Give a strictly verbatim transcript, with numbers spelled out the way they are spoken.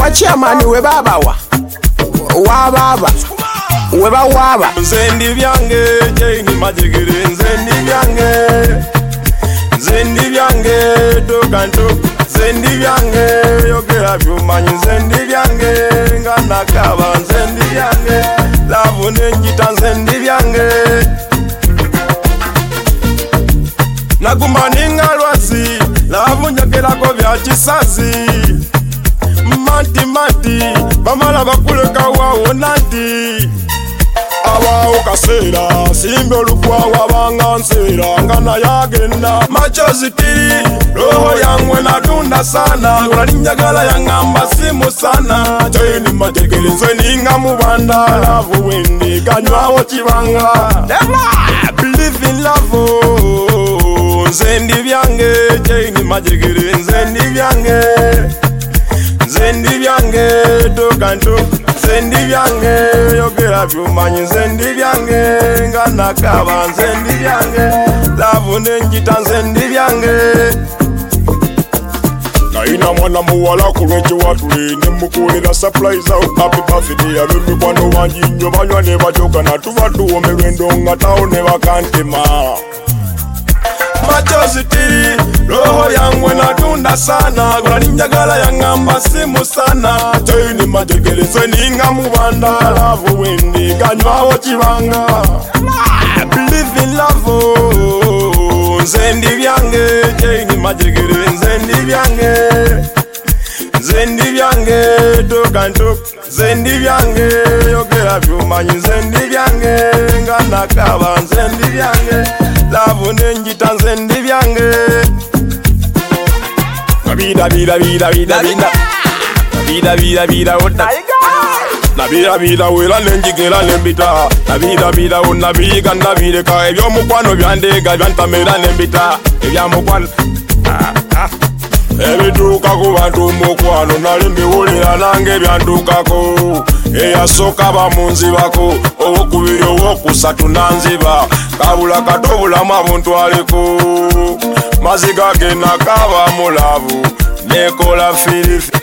wa chairman we baba wa wa baba we ba waba Nzendi byange Jane Majigiri nzendi byange Nzendi byange Dokanto nzendi byange yogera byumanyi nzendi byange ngana kaba nzendi byange lavu nenjita nzendi byange nagumaninga lwasi lavu njogerako bya kisazi mati mati bamala bakuleka wawo nati abawo kasera simbe olukwawa banga nsera ngana yagenda machozi tiri roho yangwe natunda sana unaninjagala yangamba simu sana Jane Majigiri nze ninga mubanda lavu wendi kanywawo kibanga never believe in love nzendi byange Jane Majigiri nzendi byange nzendi byange Dokanto nzendi byange yogera byumanyi nzendi byange ngana kaba nzendi byange lavu nenjita nzendi byange naina mwana muwala kulweche watule nemukolera surprise out happy birthday abemikwano bangi nnyo banywa ne bajoka natuba tuwomerwe ndonga tawo ne bakantema machozi tiri roho yangwe natunda sana unaninjagala yangamba simu sana Jane Majigiri nze ninga mubanda lavu wendi kanywawo kibanga believe in love nzendi byange Jane Majigiri nzendi byange nzendi byange Dokanto nzendi byange yogera byumanyi nzendi byange ngana kaba nzendi byange lavu nenjita nzendi byange Nabida bida bida bida bida Nabida bida bida oda Nabida bida wela nenjigera nembita Nabida bida onabiga nabireka ebyo mukwano byandega byantamera nembita ebya mukwano ebituuka ku bantu mukwano nali mbiwulira nange byandukako eyasooka bamunzibako owokubiri owokusatu nanziba kabula kato bulamu abuntwaliko maziga gena kaba mulavu nekola firifi